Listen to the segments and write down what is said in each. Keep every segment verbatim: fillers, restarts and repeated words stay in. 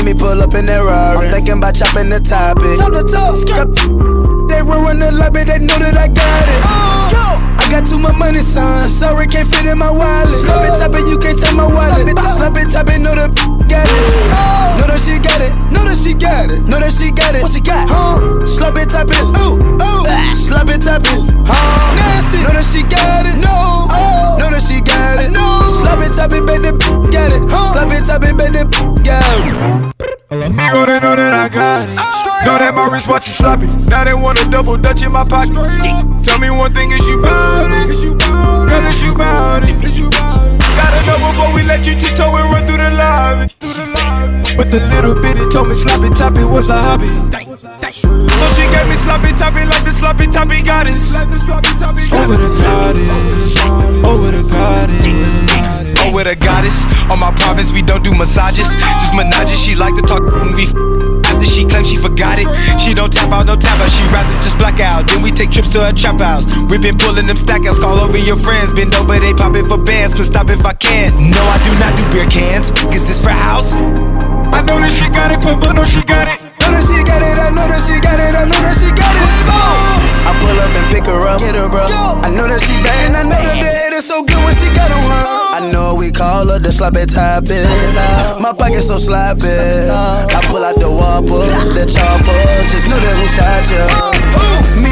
me pull up in that Rari. I'm thinking about chopping the topic. Chop the top. They run run the lobby, they know that I got it. Uh, Yo, I got too much money, son. Sorry, can't fit in my wallet. Slap it, top it, you can't take my wallet. Slap it, top it, know that got it. Uh, know that she got it. Know that she got it. Know that she got it. What she got? Huh? Slap it, top it. Ooh, ooh. Slap it, top it. Huh? Nasty. Know that she got it. No. Oh. Know that she got it. No. Slap it, top it, baby, got it. Huh? Slap it, top it, baby, got it. Amigo, they know that I got it. Know that my wrist watch you sloppy. Now they want a double dutch in my pocket. Tell me one thing, is you bout it? Girl, is you bout it? Gotta know before we let you tiptoe and run through the lobby. But the little bitty told me sloppy toppy was a hobby. So she gave me sloppy toppy like the sloppy toppy goddess. Over the goddess, over the goddess. Over the goddess, on my province we don't do massages, just menages. She like to talk and be after she claims she forgot it. She don't tap out, no tap out, she rather just black out. Then we take trips to her trap house. We been pulling them stack outs, call over your friends. Bend over, they poppin' for bands, can stop if I can. No, I do not do beer cans, is this for house? I know that she got it, but I know she got it. Know that she got it, I know that she got it, I know that she got it. I pull up and pick her up, hit her bro. I know that she bad, and I know that the head is so good when she got on her. I know we call her the sloppy toppy. My pocket so sloppy. I pull out the whopper, the chopper. Just know that who shot ya. Me.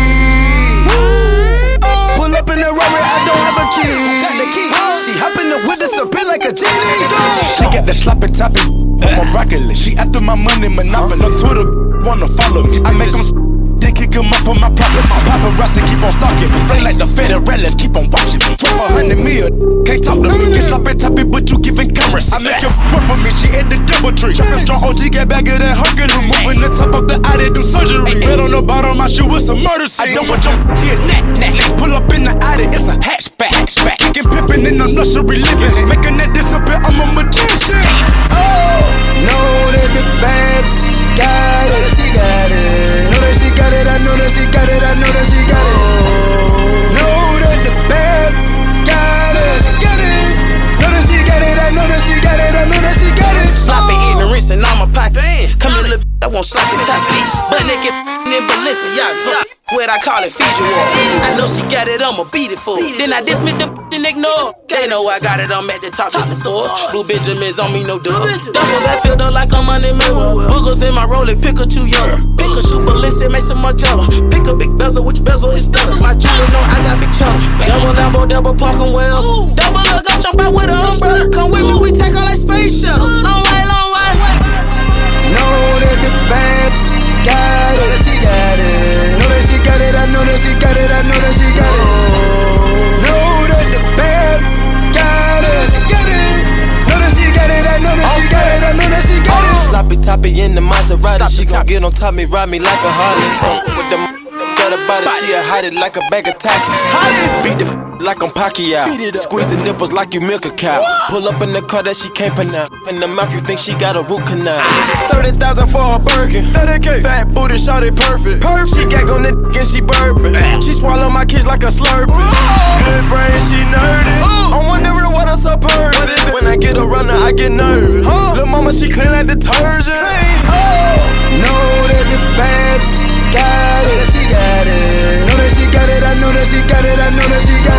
Pull up in the Rari, I don't have a key. Got the key. She hop in the whip, disappear like a genie. She got the sloppy toppy. I'm a rocket. She after my money, monopoly. On Twitter, wanna follow me. I make them they kick him up on my property. Paparazzi keep on stalking me. Play like the Federales, keep on watching me. twelve hundred mil, can't talk to me. Get sloppy toppy, but you giving cameras. I make it work for me, she hit the double tree. Trappin' strong O G, get back of that Hercules. Moving the top of the eye, they do surgery. Red on the bottom, my shoe is a murder scene. I don't want your to neck, neck. Pull up in the Audi, it's a hatchback. hatchback. Kicking pimpin' in the luxury living. Making that disappear, I'm a magician. Oh, know that the bad got it, she got it. Know that she got it, I know that she got it, I know that she got it. Know that the bad got it, she got it. Know that she got it, I know that she got it, I know that she got it. Sloppy ignorance in all my pockets. Come here, little b***, I want sloppy top beats. But nigga in Balenciaga. What I call it, feed you all. I know she got it, I'ma beat it for. Then I dismiss the and ignore. They know I got it, I'm at the top, just the floor. Blue Benjamins on me, no dub. Double that field up like I'm on the mirror. Boogers in my roller, Pikachu yellow. Pikachu ballistic, make some Margiela. Pick a big bezel, which bezel is better? My jewelry know I got big cheddar. Double Lambo, double parking well. Double look, I jump out with a umbrella. Come with me, we take all like space shuttles. Long way, long way. Know that the bad got it, she got it. Know that she got it, I know that she got it, I know that she got it. Know that the bad got it, she got it. Know that she got it, I know that she got it, I know that she got it. Sloppy toppy in the Maserati, she gon' get on top me, ride me like a Harley. With the got about it, she a hide it like a bag of Takis. Beat the like I'm Pacquiao. Squeeze the nipples like you milk a cow. Pull up in the car that she can't pronounce. In the mouth you think she got a root canal. Thirty thousand for her Birkin. Thirty K. Fat booty, shot it perfect. Perfect. She gag on the dick and she burping. She swallow my kids like a Slurpee. Good brain, she nerdy. I'm wondering what else up her. When I get around her, I get nervous. Huh? Lil' mama, she clean like detergent. Oh, know that the bad got it, she got it. Know that she got it, I know that she got it, I know that she got it.